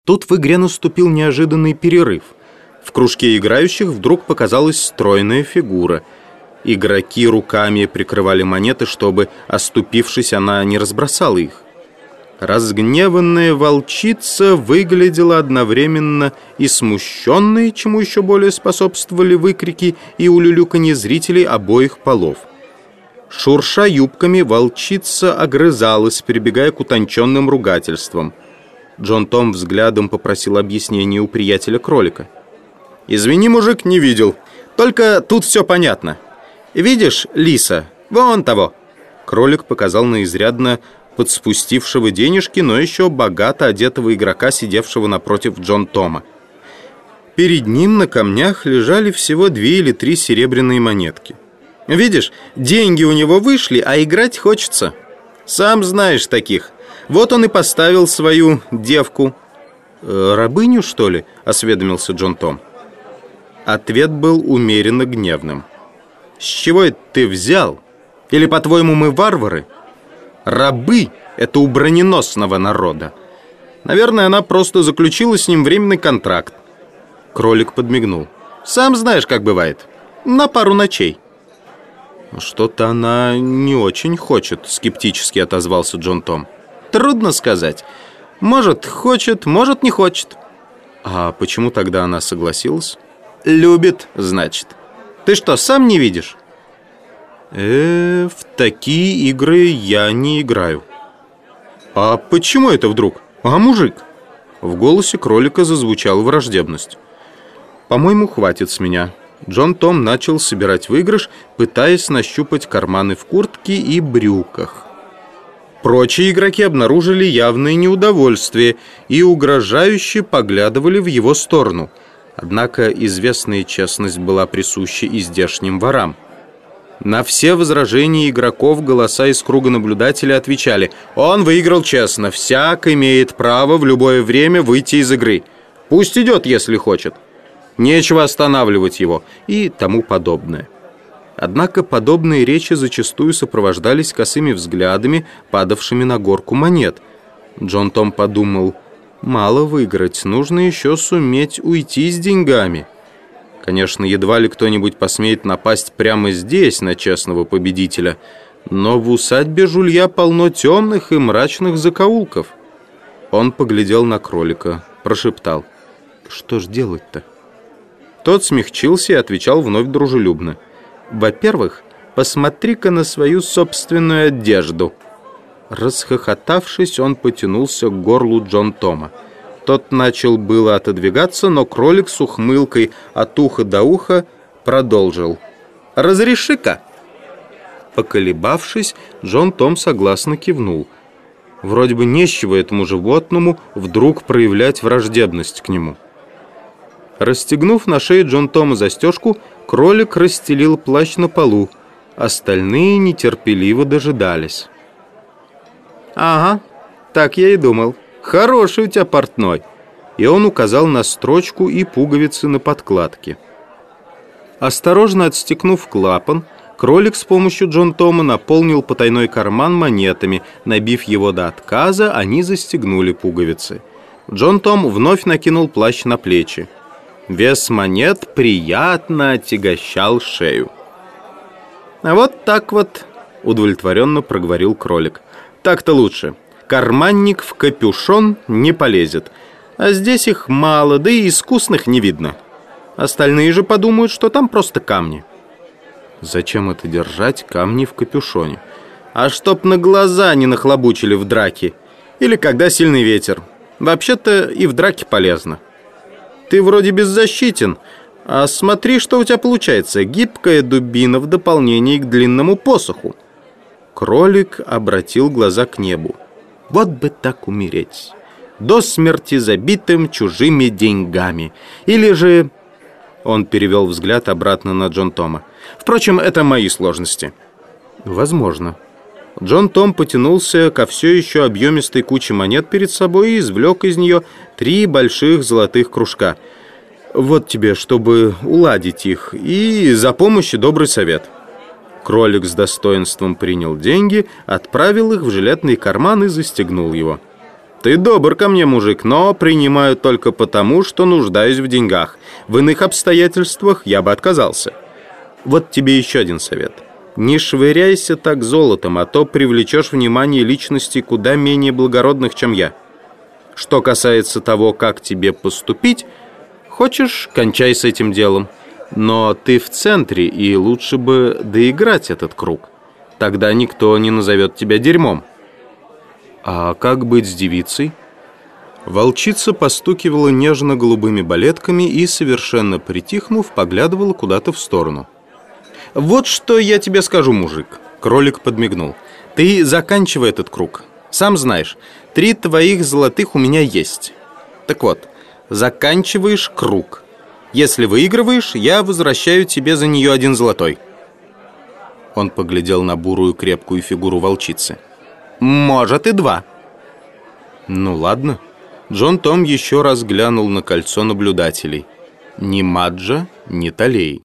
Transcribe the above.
Тут в игре наступил неожиданный перерыв. В кружке играющих вдруг показалась стройная фигура. Игроки руками прикрывали монеты, чтобы, оступившись, она не разбросала их. Разгневанная волчица выглядела одновременно и смущенной, чему еще более способствовали выкрики и улюлюканье зрителей обоих полов. Шурша юбками, волчица огрызалась, прибегая к утонченным ругательствам. Джон Том взглядом попросил объяснения у приятеля-кролика. «Извини, мужик, не видел. Только тут все понятно. Видишь, лиса? Вон того!» Кролик показал на изрядно подспустившего денежки, но еще богато одетого игрока, сидевшего напротив Джон Тома. Перед ним на камнях лежали всего 2 или 3 серебряные монетки. «Видишь, деньги у него вышли, а играть хочется. Сам знаешь таких. Вот он и поставил свою девку». «Рабыню, что ли?» — осведомился Джон Том. Ответ был умеренно гневным. «С чего это ты взял? Или, по-твоему, мы варвары? Рабы — это у броненосного народа. Наверное, она просто заключила с ним временный контракт». Кролик подмигнул. «Сам знаешь, как бывает. На пару ночей». «Что-то она не очень хочет», — скептически отозвался Джон Том. «Трудно сказать. Может, хочет, может, не хочет». «А почему тогда она согласилась?» «Любит, значит. Ты что, сам не видишь?» В такие игры я не играю». «А почему это вдруг? А мужик?» В голосе кролика зазвучала враждебность. «По-моему, хватит с меня». Джон Том начал собирать выигрыш, пытаясь нащупать карманы в куртке и брюках. Прочие игроки обнаружили явное неудовольствие и угрожающе поглядывали в его сторону. Однако известная честность была присуща и здешним ворам. На все возражения игроков голоса из круга наблюдателей отвечали: «Он выиграл честно, всяк имеет право в любое время выйти из игры. Пусть идет, если хочет. Нечего останавливать его» и тому подобное. Однако подобные речи зачастую сопровождались косыми взглядами, падавшими на горку монет. Джон Том подумал: мало выиграть, нужно еще суметь уйти с деньгами. Конечно, едва ли кто-нибудь посмеет напасть прямо здесь на честного победителя, но в усадьбе жулья полно темных и мрачных закоулков. Он поглядел на кролика, прошептал: «Что ж делать-то?» Тот смягчился и отвечал вновь дружелюбно: «Во-первых, посмотри-ка на свою собственную одежду». Расхохотавшись, он потянулся к горлу Джон Тома. Тот начал было отодвигаться, но кролик с ухмылкой от уха до уха продолжил: «Разреши-ка». Поколебавшись, Джон Том согласно кивнул. Вроде бы не с чего этому животному вдруг проявлять враждебность к нему. Расстегнув на шее Джон Тома застежку, кролик расстелил плащ на полу. Остальные нетерпеливо дожидались. «Ага, так я и думал. Хороший у тебя портной». И он указал на строчку и пуговицы на подкладке. Осторожно отстегнув клапан, кролик с помощью Джон Тома наполнил потайной карман монетами. Набив его до отказа, они застегнули пуговицы. Джон Том вновь накинул плащ на плечи. Вес монет приятно отягощал шею. «А вот так вот», — удовлетворенно проговорил кролик. «Так-то лучше. Карманник в капюшон не полезет. А здесь их мало, да и искусных не видно. Остальные же подумают, что там просто камни». «Зачем это держать камни в капюшоне?» «А чтоб на глаза не нахлобучили в драке. Или когда сильный ветер. Вообще-то и в драке полезно. Ты вроде беззащитен, а смотри, что у тебя получается. Гибкая дубина в дополнение к длинному посоху». Кролик обратил глаза к небу. «Вот бы так умереть, до смерти забитым чужими деньгами. Или же...» Он перевел взгляд обратно на Джон Тома. «Впрочем, это мои сложности». «Возможно». Джон Том потянулся ко все еще объемистой куче монет перед собой и извлек из нее 3 больших золотых кружка. «Вот тебе, чтобы уладить их, и за помощь и добрый совет». Кролик с достоинством принял деньги, отправил их в жилетный карман и застегнул его. Ты добр ко мне, мужик, но принимаю только потому, что нуждаюсь в деньгах. В иных обстоятельствах я бы отказался. Вот тебе еще один совет. Не швыряйся так золотом, а то привлечешь внимание личностей куда менее благородных, чем я. Что касается того, как тебе поступить, хочешь, кончай с этим делом. Но ты в центре, и лучше бы доиграть этот круг. Тогда никто не назовет тебя дерьмом. А как быть с девицей? Волчица постукивала нежно-голубыми балетками и, совершенно притихнув, поглядывала куда-то в сторону. «Вот что я тебе скажу, мужик», — кролик подмигнул. «Ты заканчивай этот круг. Сам знаешь, 3 твоих золотых у меня есть. Так вот, заканчиваешь круг. Если выигрываешь, я возвращаю тебе за нее 1 золотой». Он поглядел на бурую крепкую фигуру волчицы. «Может, и 2». «Ну ладно». Джон Том еще раз глянул на кольцо наблюдателей. Ни Маджа, ни Толей.